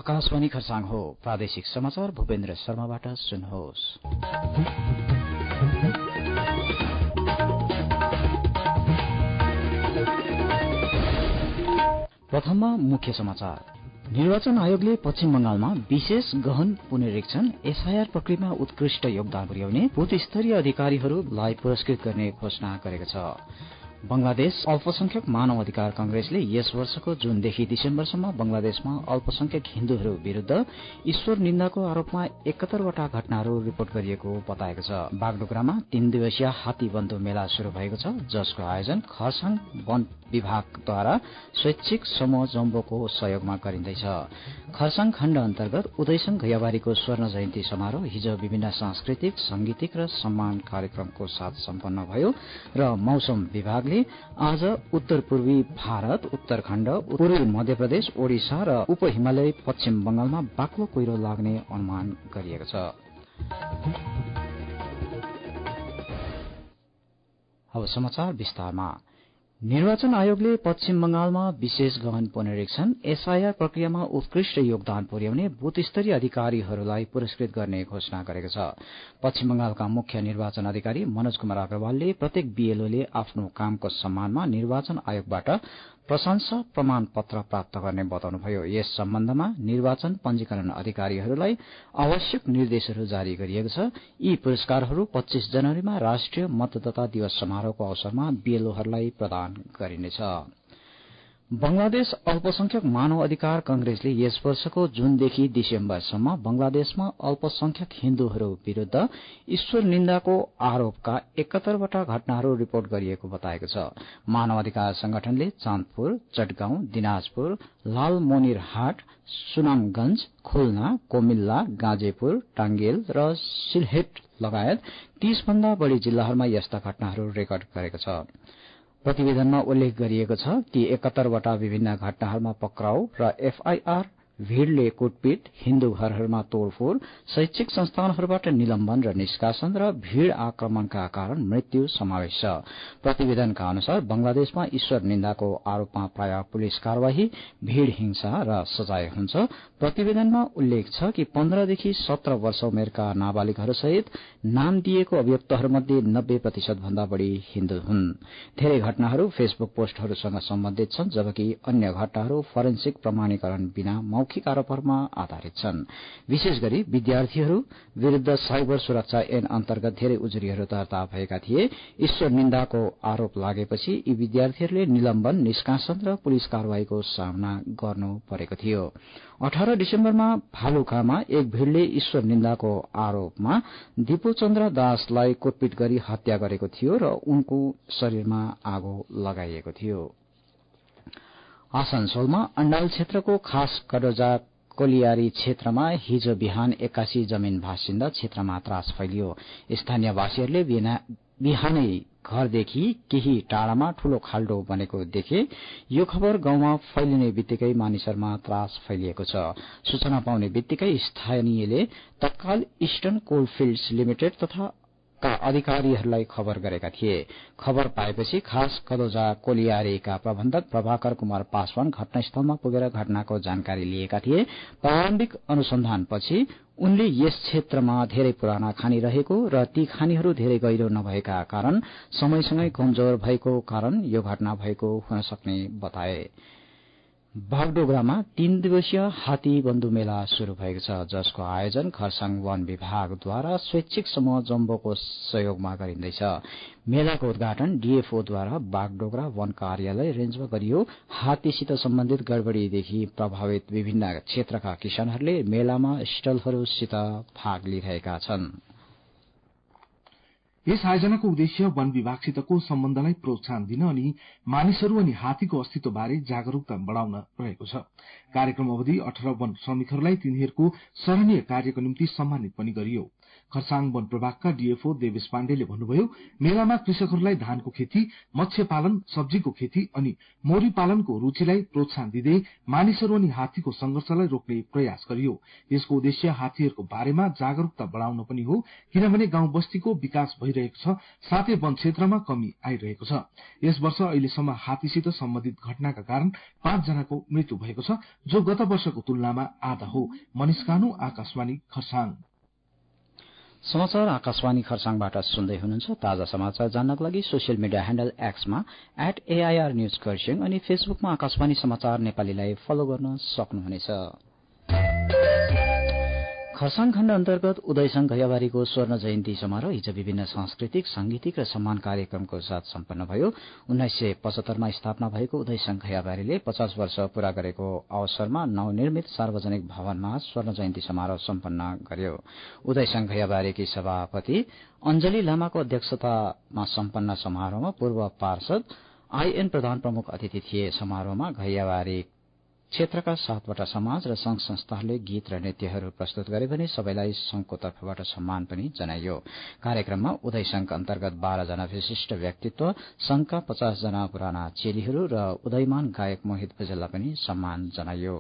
आकाशवाणी खरसाङ हो। प्रादेशिक समाचार भूपेन्द्र शर्माबाट सुन्नुहोस्। प्रथममा मुख्य समाचार। निर्वाचन आयोगले पश्चिम बंगालमा विशेष गहन पुनरीक्षण एसआईआर प्रक्रियामा उत्कृष्ट योगदान पुर्याउने बूथ स्तरीय अधिकारीहरूलाई पुरस्कृत गर्ने घोषणा गरेको छ। बंगलादेश अल्पसंख्यक मानव अधिकार कांग्रेसले यस वर्षको जूनदेखि दिसम्बरसम्म बंगलादेशमा अल्पसंख्यक हिन्दूहरू विरूद्ध ईश्वर निन्दाको आरोपमा 71 वटा घटनाहरू रिपोर्ट गरिएको बताएको छ। बागडोगरामा 3 दिवसीय हात्ती बन्धु मेला शुरू भएको छ, जसको आयोजन खरसाङ वन विभागद्वारा स्वैच्छिक समूह जम्बोको सहयोगमा गरिँदैछ। खरसाङ खण्ड अन्तर्गत उदयसंघ घैयाबारीको स्वर्ण जयन्ती समारोह हिजो विभिन्न सांस्कृतिक, सांगीतिक र सम्मान कार्यक्रमको साथ सम्पन्न भयो र मौसम विभागले आज उत्तर पूर्वी भारत, उत्तराखण्ड, पूर्वी मध्य प्रदेश, ओडिसा र उप हिमालय पश्चिम बंगालमा बाक्लो कुहिरो लाग्ने अनुमान गरिएको छ। अब समाचार विस्तारमा। निर्वाचन आयोगले पश्चिम बंगालमा विशेष गहन पुनरीक्षण एसआईआर प्रक्रियामा उत्कृष्ट योगदान पुर्याउने बूथ स्तरीय अधिकारीहरूलाई पुरस्कृत गर्ने घोषणा गरेको छ। पश्चिम बंगालका मुख्य निर्वाचन अधिकारी मनोज कुमार अग्रवालले प्रत्येक बीएलओले आफ्नो कामको सम्मानमा निर्वाचन आयोगबाट प्रशंसा प्रमाण पत्र प्राप्त गर्ने बताउनुभयो। यस सम्बन्धमा निर्वाचन पंजीकरण अधिकारीहरूलाई आवश्यक निर्देशहरू जारी गरिएको छ। यी पुरस्कारहरू 25 जनवरीमा राष्ट्रिय मतदाता दिवस समारोहको अवसरमा बीएलओहरूलाई प्रदान गरिनेछ। बंगलादेश अल्पसंख्यक मानव अधिकार कांग्रेसले यस वर्षको जूनदेखि दिसम्बरसम्म बंगलादेशमा अल्पसंख्यक हिन्दूहरू विरूद्ध ईश्वर निन्दाको आरोपका 71 वटा घटनाहरू रिपोर्ट गरिएको बताएको छ। मानव अधिकार संगठनले चाँदपुर, चटगाउँ, दिनाजपुर, लालमोनिरहाट, सुनामगंज, खुलना, कोमिल्ला, गाजेपुर, टांगेल र सिलहेट लगायत 30 भन्दा बढ़ी जिल्लाहरूमा यस्ता घटनाहरू रेकर्ड गरेको छ। प्रतिवेदनमा उल्लेख गरिएको छ कि 71 वटा विभिन्न घटनाहरूमा पक्राउ र एफआईआर, भीड़ले कुटपिट, हिन्दू घरहरूमा तोड़फोड़, शैक्षिक संस्थानहरूबाट निलम्बन र निष्कासन र भीड़ आक्रमणका कारण मृत्यु समावेश छ। प्रतिवेदनका अनुसार बंगलादेशमा ईश्वर निन्दाको आरोपमा प्राय पुलिस कार्यवाही, भीड़ हिंसा र सजाय हुन्छ। प्रतिवेदनमा उल्लेख छ कि 15 देखि 17 वर्ष उमेरका नाबालिगहरूसहित नाम दिएको अभियुक्तहरूमध्ये 90% भन्दा बढ़ी हिन्दू हुन्। धेरै घटनाहरू फेसबुक पोस्टहरूसँग सम्बन्धित छन्, जबकि अन्य घटनाहरू फोरेन्सिक प्रमाणीकरण बिना मौखिक आरोपहरूमा आधारित छन्। विशेष गरी विद्यार्थीहरू विरूद्ध साइबर सुरक्षा ऐन अन्तर्गत धेरै उजुरीहरू दर्ता भएका थिए। ईश्वर निन्दाको आरोप लागेपछि यी विद्यार्थीहरूले निलम्बन, निष्कासन र पुलिस कार्यवाहीको सामना गर्नु परेको थियो। 18 दिसम्बरमा भालुकामा एक भीड़ले ईश्वर निन्दाको आरोपमा दिपुचन्द्र दासलाई कुटपिट गरी हत्या गरेको थियो र उनको शरीरमा आगो लगाइएको थियो। आसनसोलमा अण्डाल क्षेत्रको खास कडोजा कोलियारी क्षेत्रमा हिजो बिहान 81 जमीन भासिन्दा क्षेत्रमा त्रास फैलियो। स्थानीयवासीहरूले बिहानै घरदेखि केही टाढामा ठूलो खाल्डो बनेको देखे। यो खबर गाउँमा फैलिने बित्तिकै मानिसहरूमा त्रास फैलिएको छ। सूचना पाउने बित्तिकै स्थानीयले तत्काल इस्टर्न कोलफिल्ड्स लिमिटेड तथा का अधिकारीहरूलाई खबर गरेका थिए। खबर पाएपछि खास कदोजा कोलियारीका प्रबन्धक प्रभाकर कुमार पासवान घटनास्थलमा पुगेर घटनाको जानकारी लिएका थिए। प्रारम्भिक अनुसन्धानपछि उनले यस क्षेत्रमा धेरै पुराना खानी रहेको र ती खानीहरू धेरै गहिरो नभएका कारण समयसँगै कमजोर भएको कारण यो घटना भएको हुन सक्ने बताए। बागडोगरामा 3 दिवसीय हात्ती बन्धु मेला शुरू भएको छ, जसको आयोजन खरसाङ वन विभागद्वारा स्वैच्छिक समूह जम्बोको सहयोगमा गरिँदैछ। मेलाको उद्घाटन डीएफओद्वारा बागडोगरा वन कार्यालय रेन्जमा गरियो। हात्तीसित सम्बन्धित गड़बड़ीदेखि प्रभावित विभिन्न क्षेत्रका किसानहरूले मेलामा स्टलहरूसित भाग लिइरहेका छन्। यस आयोजनाको उद्देश्य वन विभागसितको सम्बन्धलाई प्रोत्साहन दिन अनि मानिसहरू अनि हात्तीको अस्तित्व बारे जागरूकता बढ़ाउन रहेको छ। कार्यक्रम अवधि 18 वन श्रमिकहरूलाई तिनीहरूको सराहनीय कार्यको निम्ति सम्मानित पनि गरियो। खरसाङ वन प्रभागका डीएफओ देवेश पाण्डेले भन्नुभयो, मेलामा कृषकहरूलाई धानको खेती, मत्स्य पालन, सब्जीको खेती अनि मौरी पालनको रूचिलाई प्रोत्साहन दिँदै मानिसहरू अनि हात्तीको संघर्षलाई रोक्ने प्रयास गरियो। यसको उद्देश्य हात्तीहरूको बारेमा जागरूकता बढ़ाउन पनि हो, किनभने गाउँ बस्तीको विकास भइरहेको छ, साथै वन क्षेत्रमा कमी आइरहेको छ। यस वर्ष अहिलेसम्म हात्तीसित सम्बन्धित घटनाका कारण 5 जनाको मृत्यु भएको छ, जो गत वर्षको तुलनामा आधा हो। मनिष कानु, आकाशवाणी खरसाङ। समाचार आकाशवाणी खरसाङबाट सुन्दै हुनुहुन्छ। ताजा समाचार जान्नको लागि सोसियल मिडिया ह्यान्डल एक्समा @AIR न्यूज खरसाङ अनि फेसबुकमा आकाशवाणी समाचार नेपालीलाई फलो गर्न सक्नुहुनेछ। खरसाङ खण्ड अन्तर्गत उदयसंघ घैयाबारीको स्वर्ण जयन्ती समारोह हिज विभिन्न सांस्कृतिक, सांगीतिक र सम्मान कार्यक्रमको साथ सम्पन्न भयो। 1975 मा स्थापना भएको उदयसंघ घैयाबारीले 50 वर्ष पूरा गरेको अवसरमा नवनिर्मित सार्वजनिक भवनमा स्वर्ण जयन्ती समारोह सम्पन्न गर्यो। उदयसंघ घैयाबारीकी सभापति अञ्जली लामाको अध्यक्षतामा सम्पन्न समारोहमा पूर्व पार्षद आईएन प्रधान प्रमुख अतिथि थिए। समारोहमा घैयाबारी क्षेत्रका 7वटा समाज र संघ संस्थाहरूले गीत र नृत्यहरू प्रस्तुत गरे भने सबैलाई संघको तर्फबाट सम्मान पनि जनाइयो। कार्यक्रममा उदय संघ अन्तर्गत 12 जना विशिष्ट व्यक्तित्व, संघका 50 जना पुराना चेलीहरू र उदयमान गायक मोहित भुजेललाई पनि सम्मान जनाइयो।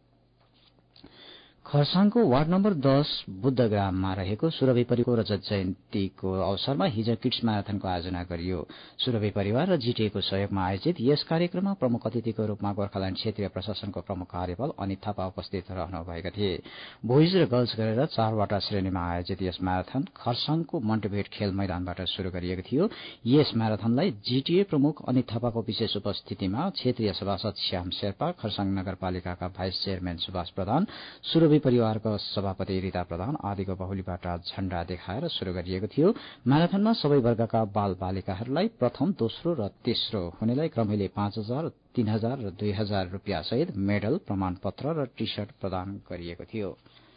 खरसाङको वार्ड नम्बर 10 बुद्धग्राममा रहेको सुरभि परिवारको रजत जयन्तीको अवसरमा हिज किड्स म्याराथनको आयोजना गरियो। सुरभि परिवार र जीटीएको सहयोगमा आयोजित यस कार्यक्रममा प्रमुख अतिथिको रूपमा गोर्खाल्याण्ड क्षेत्रीय प्रशासनको प्रमुख कार्यपाल अनित थापा उपस्थित रहनुभएका थिए। बोइज र गर्ल्स गरेर 4वटा श्रेणीमा आयोजित यस म्याराथन खरसाङको मन्टेभेट खेल मैदानबाट शुरू गरिएको थियो। यस म्याराथनलाई जीटीए प्रमुख अनित थापाको विशेष उपस्थितिमा क्षेत्रीय सभासद श्याम शेर्पा, खरसाङ नगरपालिकाका भाइस चेयरम्यान सुभाष प्रधान, सुरभि परिवारको सभापति रिता प्रधान आदिको बाहुलीबाट झण्डा देखाएर शुरू गरिएको थियो। म्याराथनमा सबै वर्गका बाल बालिकाहरूलाई प्रथम, दोस्रो र तेस्रो हुनेलाई क्रमैले 5,000, 3,000 र 2,000 रुपियाँ सहित मेडल, प्रमाणपत्र र टी शर्ट प्रदान गरिएको थियो।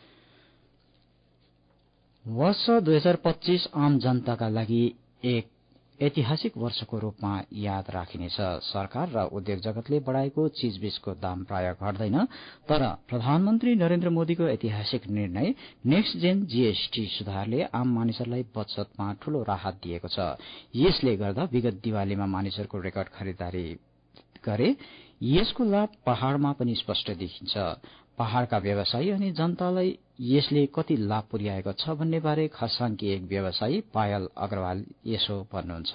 वर्ष 2025 आम जनताका लागि एक ऐतिहासिक वर्षको रूपमा याद राखिनेछ। सरकार र उद्योग जगतले बढ़ाएको चीजबीजको दाम प्राय घट्दैन, तर प्रधानमन्त्री नरेन्द्र मोदीको ऐतिहासिक निर्णय नेक्स्ट जेन जीएसटी सुधारले आम मानिसहरूलाई बचतमा ठूलो राहत दिएको छ। यसले गर्दा विगत दिवालीमा मानिसहरूको रेकर्ड खरिदारी गरे। यसको लाभ पहाड़मा पनि स्पष्ट देखिन्छ। पहाड़का व्यवसायी अनि जनतालाई यसले कति लाभ पुर्याएको छ भन्ने बारे खरसाङकी एक व्यवसायी पायल अग्रवाल यसो भन्नुहुन्छ।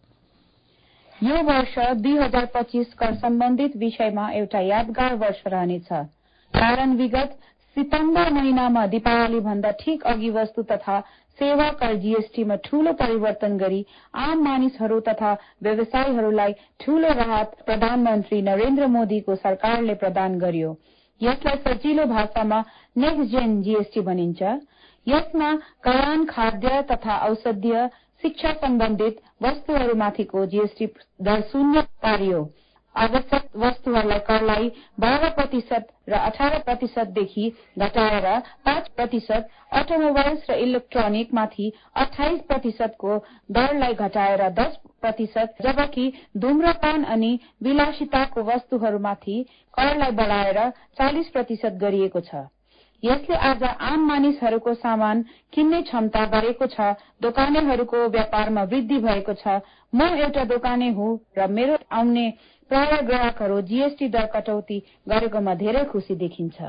यो वर्ष 2025 कर सम्बन्धित विषयमा एउटा यादगार वर्ष रहनेछ। कारण विगत सितम्बर महिनामा दीपावली भन्दा ठीक अघि वस्तु तथा सेवा कर जीएसटीमा ठूलो परिवर्तन गरी आम मानिसहरू तथा व्यवसायीहरूलाई ठूलो राहत प्रधानमन्त्री नरेन्द्र मोदीको सरकारले प्रदान गर्यो। यसलाई सजिलो भाषामा नेक्स्ट जेन जीएसटी भनिन्छ। यसमा करान, खाद्य तथा औषधीय, शिक्षा सम्बन्धित वस्तुहरूमाथिको जीएसटी दर 0 पारियो। आवश्यक वस्तुहरूलाई करलाई 12% र 18% देखि घटाएर 5%, अटोमोबाइल्स र इलेक्ट्रोनिकमाथि 28% को दरलाई घटाएर 10%, जबकि धूम्रपान अनि विलासिताको वस्तुहरूमाथि करलाई बढ़ाएर 40% गरिएको छ। यसले आज आम मानिसहरूको सामान किन्ने क्षमता बढेको छ। दोकानेहरूको व्यापारमा वृद्धि भएको छ। म एउटा दोकाने हुँ र मेरो आउने प्राय ग्राहकहरू जीएसटी दर कटौती गरेकोमा धेरै खुशी देखिन्छ।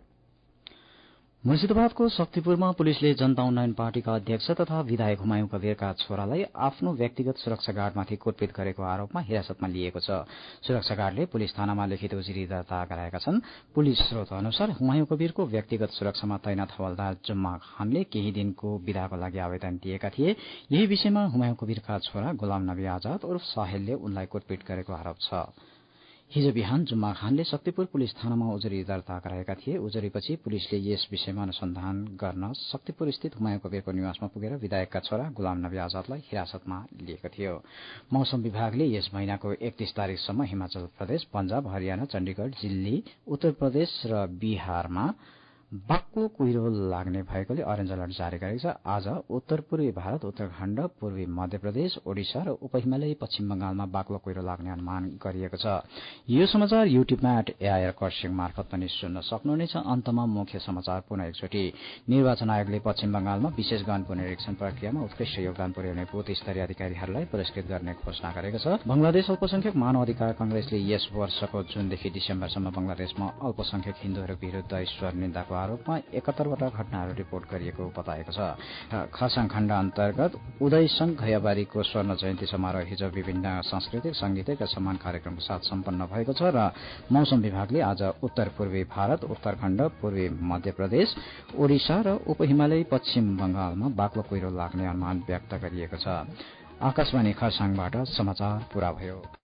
मुर्शिदाबादको शक्तिपुरमा पुलिसले जनता उन्नयन पार्टीका अध्यक्ष तथा विधायक हुमायूं कबीरका छोरालाई आफ्नो व्यक्तिगत सुरक्षा गार्डमाथि कुटपिट गरेको आरोपमा हिरासतमा लिएको छ। सुरक्षा गार्डले पुलिस थानामा लिखित उजुरी दर्ता गराएका छन्। पुलिस स्रोत अनुसार हुमायूं कबीरको व्यक्तिगत सुरक्षामा तैनाथ हवलदार जुम्मा खानले केही दिनको विदाको लागि आवेदन दिएका थिए। यही विषयमा हुमायूं कबीरका छोरा गुलाम नबी आजाद उर्फ साहेलले उनलाई कुटपिट गरेको आरोप छ। हिज बिहान जुम्मा खानले शक्तिपुर पुलिस थानामा उजुरी दर्ता गराएका थिए। उजुरीपछि पुलिसले यस विषयमा अनुसन्धान गर्न शक्तिपुर स्थित हुमायूं कबीरको निवासमा पुगेर विधायकका छोरा गुलाम नबी आजादलाई हिरासतमा लिएको थियो। मौसम विभागले यस महिनाको 31 तारिकसम्म हिमाचल प्रदेश, पंजाब, हरियाणा, चण्डीगढ़, दिल्ली, उत्तर प्रदेश र बिहारमा बाक्लो कुहिरो लाग्ने भएकोले अरेन्ज अलर्ट जारी गरेको छ। आज उत्तर पूर्वी भारत, उत्तराखण्ड, पूर्वी मध्य प्रदेश, ओडिसा र उपहिमालयी पश्चिम बंगालमा बाक्लो कुहिरो लाग्ने अनुमान गरिएको छ। यो समाचार युट्युबमा @AIR खरसाङ मार्फत पनि सुन्न सक्नुहुनेछ। अन्तमा मुख्य समाचार पुनः एकचोटि। निर्वाचन आयोगले पश्चिम बंगालमा विशेष गहन पुनरीक्षण प्रक्रियामा उत्कृष्ट योगदान पुर्याउने बूथ स्तरीय अधिकारीहरूलाई पुरस्कृत गर्ने घोषणा गरेको छ। बंगलादेश अल्पसंख्यक मानव अधिकार कंग्रेसले यस वर्षको जुनदेखि डिसेम्बरसम्म बंगलादेशमा अल्पसंख्यक हिन्दूहरू विरूद्ध ईश्वर निन्दाको आरोपमा 71वटा घटनाहरू रिपोर्ट गरिएको बताएको छ। खरसाङ खण्ड अन्तर्गत उदय संघ घैयाबारीको स्वर्ण जयन्ती समारोह हिजो विभिन्न सांस्कृतिक, संगीतक र सम्मान कार्यक्रमको साथ सम्पन्न भएको छ र मौसम विभागले आज उत्तर पूर्वी भारत, उत्तराखण्ड, पूर्वी मध्य प्रदेश, ओडिसा र उपहिमालयी पश्चिम बंगालमा बाक्लो कुहिरो लाग्ने अनुमान व्यक्त गरिएको छ। आकाशवाणी खरसाङबाट समाचार पूरा भयो।